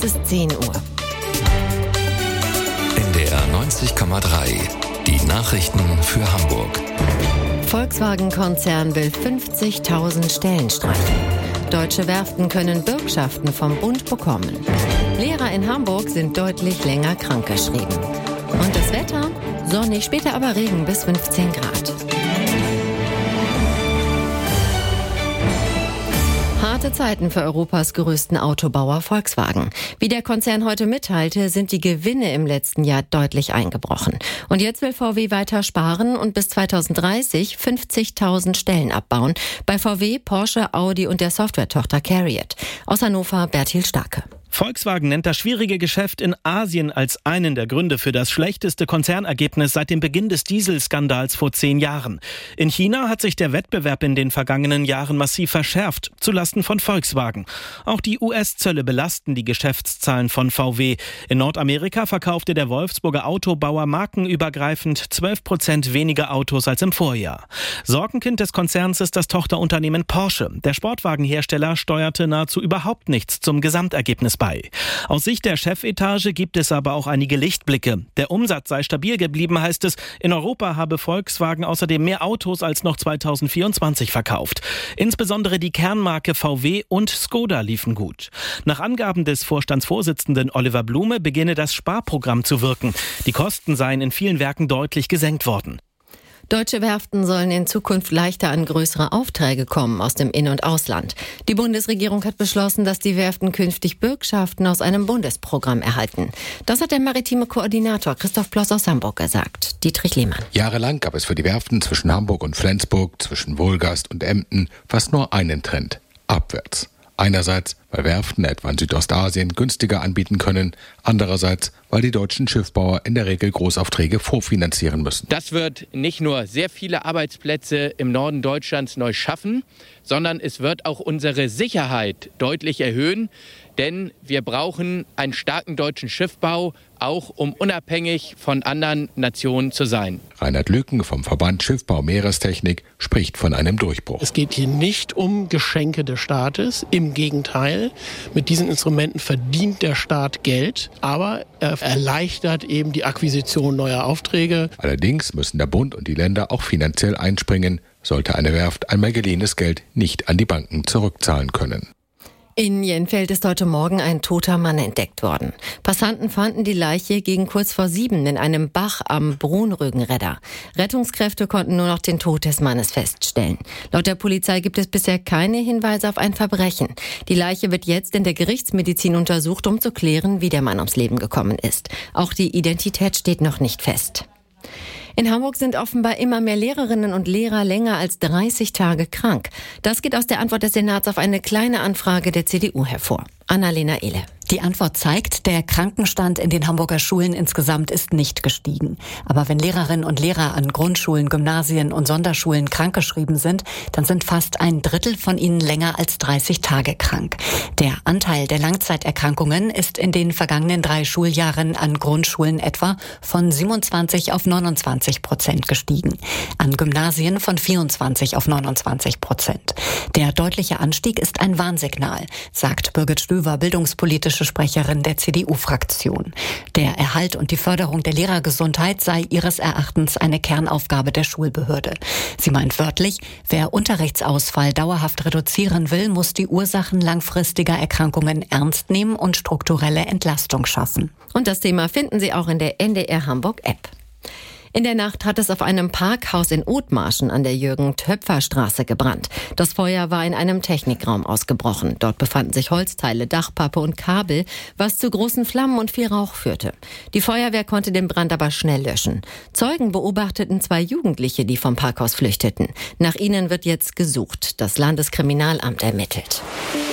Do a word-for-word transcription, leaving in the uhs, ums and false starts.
Es ist zehn Uhr. N D R neunzig Komma drei. Die Nachrichten für Hamburg. Volkswagen-Konzern will fünfzigtausend Stellen streichen. Deutsche Werften können Bürgschaften vom Bund bekommen. Lehrer in Hamburg sind deutlich länger krankgeschrieben. Und das Wetter? Sonnig, später aber Regen bis fünfzehn Grad. Harte Zeiten für Europas größten Autobauer Volkswagen. Wie der Konzern heute mitteilte, sind die Gewinne im letzten Jahr deutlich eingebrochen. Und jetzt will V W weiter sparen und bis zweitausenddreißig fünfzigtausend Stellen abbauen. Bei V W, Porsche, Audi und der Softwaretochter CARIAD. Aus Hannover Bertil Starke. Volkswagen nennt das schwierige Geschäft in Asien als einen der Gründe für das schlechteste Konzernergebnis seit dem Beginn des Dieselskandals vor zehn Jahren. In China hat sich der Wettbewerb in den vergangenen Jahren massiv verschärft, zulasten von Volkswagen. Auch die U S-Zölle belasten die Geschäftszahlen von V W. In Nordamerika verkaufte der Wolfsburger Autobauer markenübergreifend zwölf Prozent weniger Autos als im Vorjahr. Sorgenkind des Konzerns ist das Tochterunternehmen Porsche. Der Sportwagenhersteller steuerte nahezu überhaupt nichts zum Gesamtergebnis bei. Aus Sicht der Chefetage gibt es aber auch einige Lichtblicke. Der Umsatz sei stabil geblieben, heißt es. In Europa habe Volkswagen außerdem mehr Autos als noch zweitausendvierundzwanzig verkauft. Insbesondere die Kernmarke V W und Skoda liefen gut. Nach Angaben des Vorstandsvorsitzenden Oliver Blume beginne das Sparprogramm zu wirken. Die Kosten seien in vielen Werken deutlich gesenkt worden. Deutsche Werften sollen in Zukunft leichter an größere Aufträge kommen aus dem In- und Ausland. Die Bundesregierung hat beschlossen, dass die Werften künftig Bürgschaften aus einem Bundesprogramm erhalten. Das hat der maritime Koordinator Christoph Ploss aus Hamburg gesagt. Dietrich Lehmann. Jahrelang gab es für die Werften zwischen Hamburg und Flensburg, zwischen Wolgast und Emden fast nur einen Trend: abwärts. Einerseits, weil Werften etwa in Südostasien günstiger anbieten können, andererseits, weil die deutschen Schiffbauer in der Regel Großaufträge vorfinanzieren müssen. Das wird nicht nur sehr viele Arbeitsplätze im Norden Deutschlands neu schaffen, sondern es wird auch unsere Sicherheit deutlich erhöhen, denn wir brauchen einen starken deutschen Schiffbau, auch um unabhängig von anderen Nationen zu sein. Reinhard Lücken vom Verband Schiffbau Meerestechnik spricht von einem Durchbruch. Es geht hier nicht um Geschenke des Staates, im Gegenteil. Mit diesen Instrumenten verdient der Staat Geld, aber er erleichtert eben die Akquisition neuer Aufträge. Allerdings müssen der Bund und die Länder auch finanziell einspringen, sollte eine Werft einmal geliehenes Geld nicht an die Banken zurückzahlen können. In Jenfeld ist heute Morgen ein toter Mann entdeckt worden. Passanten fanden die Leiche gegen kurz vor sieben in einem Bach am Brunrögenredder. Rettungskräfte konnten nur noch den Tod des Mannes feststellen. Laut der Polizei gibt es bisher keine Hinweise auf ein Verbrechen. Die Leiche wird jetzt in der Gerichtsmedizin untersucht, um zu klären, wie der Mann ums Leben gekommen ist. Auch die Identität steht noch nicht fest. In Hamburg sind offenbar immer mehr Lehrerinnen und Lehrer länger als dreißig Tage krank. Das geht aus der Antwort des Senats auf eine kleine Anfrage der C D U hervor. Annalena Ehle. Die Antwort zeigt, der Krankenstand in den Hamburger Schulen insgesamt ist nicht gestiegen. Aber wenn Lehrerinnen und Lehrer an Grundschulen, Gymnasien und Sonderschulen krankgeschrieben sind, dann sind fast ein Drittel von ihnen länger als dreißig Tage krank. Der Anteil der Langzeiterkrankungen ist in den vergangenen drei Schuljahren an Grundschulen etwa von siebenundzwanzig auf neunundzwanzig Prozent gestiegen. An Gymnasien von vierundzwanzig auf neunundzwanzig Prozent. Der deutliche Anstieg ist ein Warnsignal, sagt Birgit Stöver, bildungspolitische Sprecherin der C D U-Fraktion. Der Erhalt und die Förderung der Lehrergesundheit sei ihres Erachtens eine Kernaufgabe der Schulbehörde. Sie meint wörtlich, wer Unterrichtsausfall dauerhaft reduzieren will, muss die Ursachen langfristiger Erkrankungen ernst nehmen und strukturelle Entlastung schaffen. Und das Thema finden Sie auch in der N D R Hamburg-App. In der Nacht hat es auf einem Parkhaus in Othmarschen an der Jürgen-Töpfer-Straße gebrannt. Das Feuer war in einem Technikraum ausgebrochen. Dort befanden sich Holzteile, Dachpappe und Kabel, was zu großen Flammen und viel Rauch führte. Die Feuerwehr konnte den Brand aber schnell löschen. Zeugen beobachteten zwei Jugendliche, die vom Parkhaus flüchteten. Nach ihnen wird jetzt gesucht. Das Landeskriminalamt ermittelt.